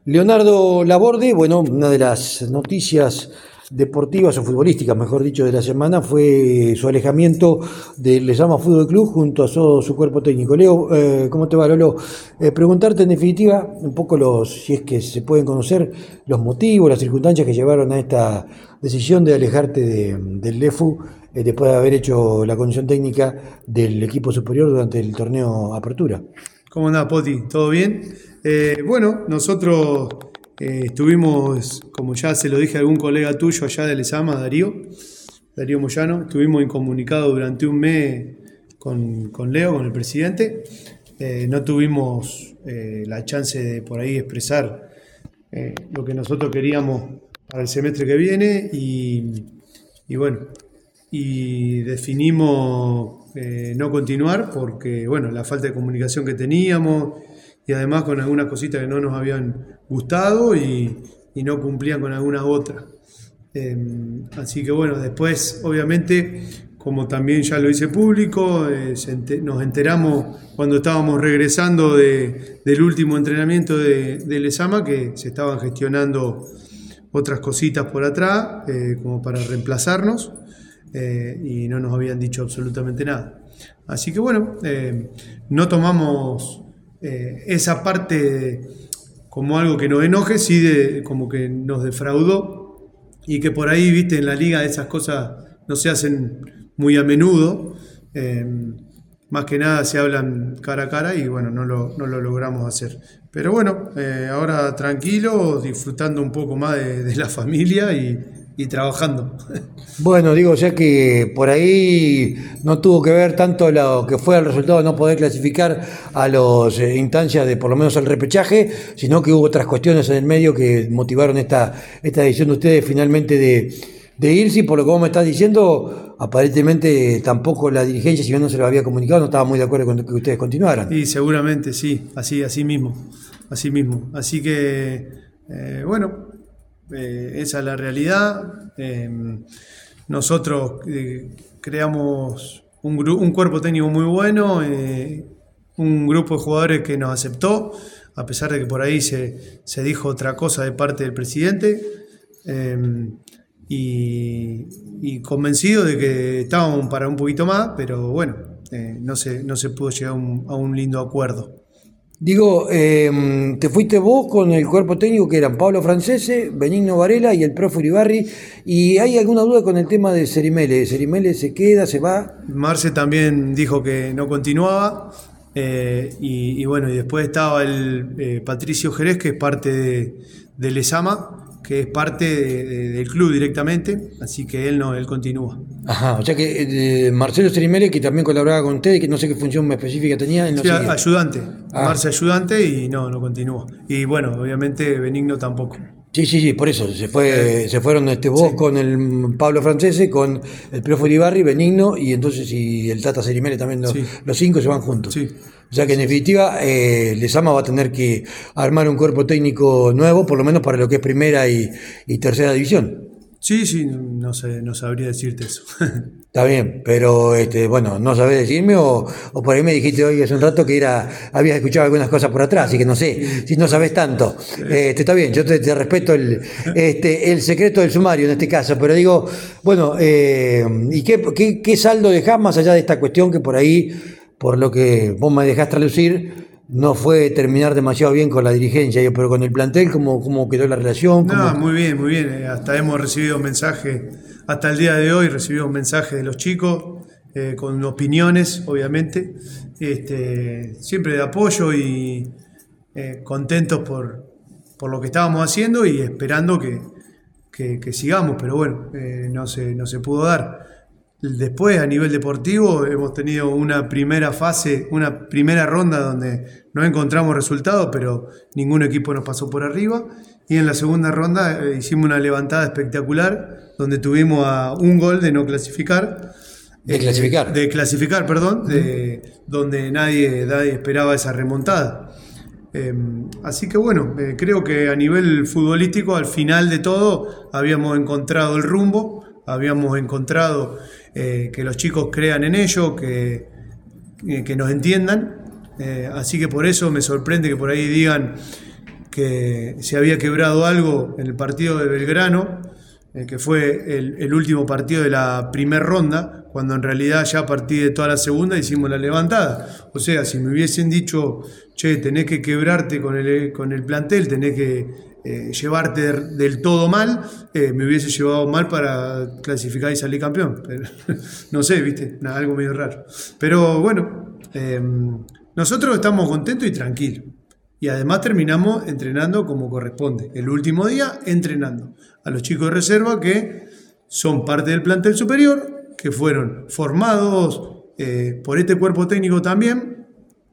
Leonardo Laborde, bueno, una de las noticias deportivas o futbolísticas, mejor dicho, de la semana fue su alejamiento del Lezama Fútbol Club junto a todo su cuerpo técnico. Leo, ¿cómo te va, Lolo? Preguntarte en definitiva un poco si es que se pueden conocer los motivos, las circunstancias que llevaron a esta decisión de alejarte del LEFU después de haber hecho la condición técnica del equipo superior durante el torneo Apertura. ¿Cómo andás, Poti? ¿Todo bien? Bueno, nosotros estuvimos, como ya se lo dije a algún colega tuyo allá de Lezama, Darío Moyano, estuvimos incomunicados durante un mes con Leo, con el presidente. No tuvimos la chance de por ahí expresar lo que nosotros queríamos para el semestre que viene y bueno, y definimos no continuar porque, bueno, la falta de comunicación que teníamos y además con algunas cositas que no nos habían gustado y no cumplían con algunas otras. Así que bueno, después obviamente, como también ya lo hice público, nos enteramos cuando estábamos regresando del último entrenamiento de Lezama que se estaban gestionando otras cositas por atrás como para reemplazarnos y no nos habían dicho absolutamente nada. Así que bueno, no tomamos esa parte como algo que nos enoje, sí como que nos defraudó y que por ahí, viste, en la liga esas cosas no se hacen muy a menudo, más que nada se hablan cara a cara y bueno, no lo logramos hacer. Pero bueno, ahora tranquilo, disfrutando un poco más de la familia y trabajando. Bueno, digo, ya que por ahí no tuvo que ver tanto lo que fue el resultado de no poder clasificar a las instancias de por lo menos el repechaje, sino que hubo otras cuestiones en el medio que motivaron esta decisión de ustedes finalmente de irse, y por lo que vos me estás diciendo, aparentemente tampoco la dirigencia, si bien no se lo había comunicado, no estaba muy de acuerdo con que ustedes continuaran. Y seguramente sí, así mismo. Así que, bueno, esa es la realidad. Nosotros creamos un cuerpo técnico muy bueno, un grupo de jugadores que nos aceptó, a pesar de que por ahí se dijo otra cosa de parte del presidente, y convencido de que estábamos para un poquito más, pero bueno, no se pudo llegar a un lindo acuerdo. Digo, te fuiste vos con el cuerpo técnico que eran Pablo Francese, Benigno Varela y el profe Uribarri, y ¿hay alguna duda con el tema de Cerimele? ¿Cerimele se queda, se va? Marce también dijo que no continuaba, y bueno, y después estaba el Patricio Jerez, que es parte de Lezama, que es parte del club directamente, así que él continúa. Ajá, o sea que Marcelo Cerimele, que también colaboraba con ustedes, que no sé qué función específica tenía, él no sí, seguía. Ayudante, Marce ayudante y no continúa. Y bueno, obviamente Benigno tampoco. Sí, por eso, se fueron vos Sí. con el Pablo Francese, con el profe Uribarri, Benigno, y entonces y el Tata Cerimele también, Sí. los cinco se van juntos. Sí. O sea que en definitiva Lezama va a tener que armar un cuerpo técnico nuevo, por lo menos para lo que es primera y tercera división. Sí, no sabría decirte eso. Está bien, pero bueno, no sabés decirme o por ahí me dijiste hoy hace un rato que habías escuchado algunas cosas por atrás, así que no sé, si no sabés tanto. Está bien, yo te respeto el secreto del sumario en este caso, pero digo, bueno, ¿y qué saldo dejás más allá de esta cuestión que por ahí, por lo que vos me dejás traducir, no fue terminar demasiado bien con la dirigencia, pero con el plantel, ¿cómo quedó la relación? No, muy bien. Hasta hemos recibido mensajes, hasta el día de hoy recibimos mensajes de los chicos, con opiniones, obviamente, siempre de apoyo y contentos por lo que estábamos haciendo y esperando que sigamos, pero bueno, no se pudo dar. Después, a nivel deportivo, hemos tenido una primera fase, una primera ronda donde no encontramos resultados, pero ningún equipo nos pasó por arriba. Y en la segunda ronda hicimos una levantada espectacular, donde tuvimos a un gol de no clasificar. De clasificar. Donde nadie esperaba esa remontada. Así que bueno, creo que a nivel futbolístico, al final de todo, habíamos encontrado el rumbo, habíamos encontrado que los chicos crean en ello, que nos entiendan, así que por eso me sorprende que por ahí digan que se había quebrado algo en el partido de Belgrano, que fue el último partido de la primera ronda, cuando en realidad ya a partir de toda la segunda hicimos la levantada. O sea, si me hubiesen dicho, che, tenés que quebrarte con el plantel, tenés que llevarte del todo mal, me hubiese llevado mal para clasificar y salir campeón. Pero, no sé, viste, algo medio raro. Pero bueno, nosotros estamos contentos y tranquilos. Y además terminamos entrenando como corresponde. El último día entrenando a los chicos de reserva que son parte del plantel superior, que fueron formados por este cuerpo técnico también.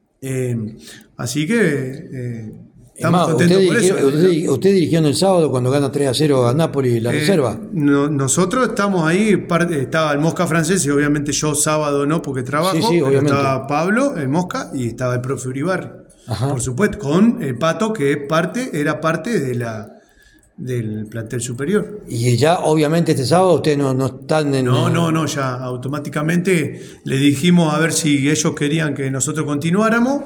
Así que estamos contentos por eso. ¿Usted dirigió el sábado cuando gana 3-0 a Napoli la reserva? Nosotros estamos ahí, estaba el Mosca francés y obviamente yo sábado no porque trabajo, sí, pero obviamente. Estaba Pablo, el Mosca, y estaba el profe Uribarri. Ajá. Por supuesto, con el Pato, que era parte del plantel superior. Y ya, obviamente, este sábado ustedes no están en... No, ya automáticamente le dijimos a ver si ellos querían que nosotros continuáramos,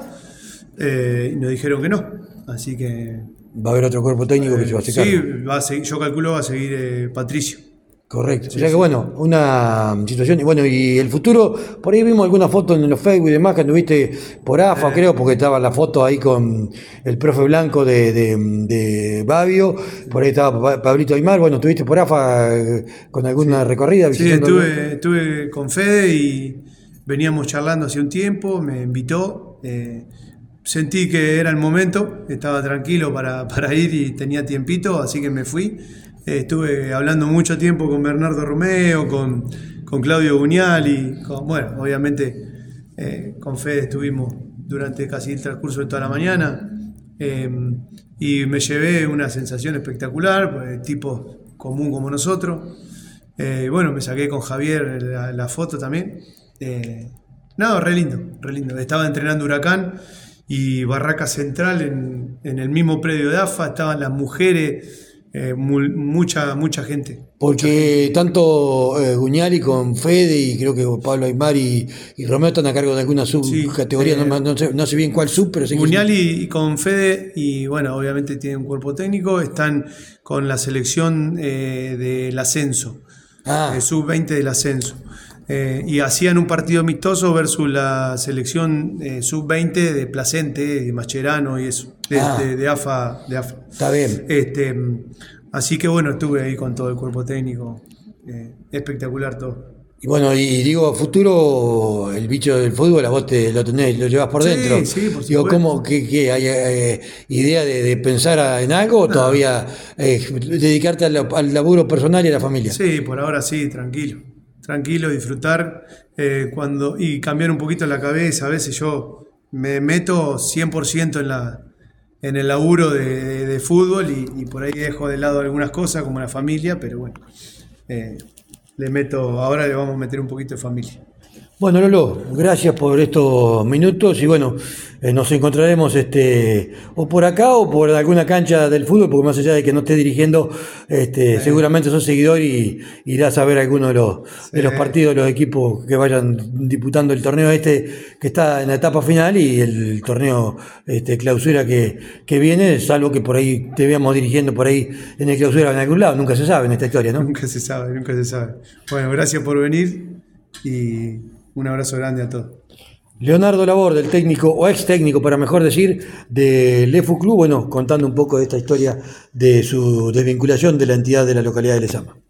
y nos dijeron que no. Así que... Va a haber otro cuerpo técnico que se va a hacer cargo. Sí, va a seguir, yo calculo va a seguir Patricio. Correcto. O sea que bueno, una situación. Y bueno, y el futuro, por ahí vimos algunas fotos en los Facebook y demás que anduviste por AFA, creo, porque estaba la foto ahí con el profe Blanco de Babio, por ahí estaba Pablito Aymar. Bueno, ¿estuviste por AFA con alguna recorrida? Sí, estuve con Fede y veníamos charlando hace un tiempo, me invitó. Sentí que era el momento, estaba tranquilo para ir y tenía tiempito, así que me fui. Estuve hablando mucho tiempo con Bernardo Romeo, con Claudio Gugnali, bueno, obviamente con Fede estuvimos durante casi el transcurso de toda la mañana, y me llevé una sensación espectacular, pues, tipo común como nosotros. Bueno, me saqué con Javier la foto también. Nada, re lindo. Estaba entrenando Huracán y Barraca Central en el mismo predio de AFA, estaban las mujeres. Mucha gente. Porque tanto Gugnali con Fede y creo que Pablo Aymar y Romeo están a cargo de alguna subcategoría, no sé bien cuál sub, pero sí que Gugnali con Fede, y bueno, obviamente tienen un cuerpo técnico, están con la selección del ascenso, sub-20 del ascenso. Y hacían un partido amistoso versus la selección sub-20 de Placente, de Mascherano y eso, de AFA. Está bien. Así que bueno, estuve ahí con todo el cuerpo técnico, espectacular todo. Y bueno, y digo, futuro, el bicho del fútbol, a vos lo llevas por dentro. Sí, por supuesto. Digo, ¿cómo que hay idea de pensar en algo o todavía dedicarte al laburo personal y a la familia? Sí, por ahora sí, tranquilo, disfrutar y cambiar un poquito la cabeza. A veces yo me meto 100% en el laburo de fútbol y por ahí dejo de lado algunas cosas como la familia, pero bueno, ahora le vamos a meter un poquito de familia. Bueno, Lolo, gracias por estos minutos y bueno, nos encontraremos o por acá o por alguna cancha del fútbol, porque más allá de que no esté dirigiendo, seguramente sos seguidor y irás a ver alguno de los partidos, los equipos que vayan disputando el torneo que está en la etapa final y el torneo clausura que viene, salvo que por ahí te veamos dirigiendo por ahí en el clausura en algún lado, nunca se sabe en esta historia, ¿no? Nunca se sabe. Bueno, gracias por venir y un abrazo grande a todos. Leonardo Laborde, el técnico, o ex técnico para mejor decir, del EFU Club, bueno, contando un poco de esta historia de su desvinculación de la entidad de la localidad de Lezama.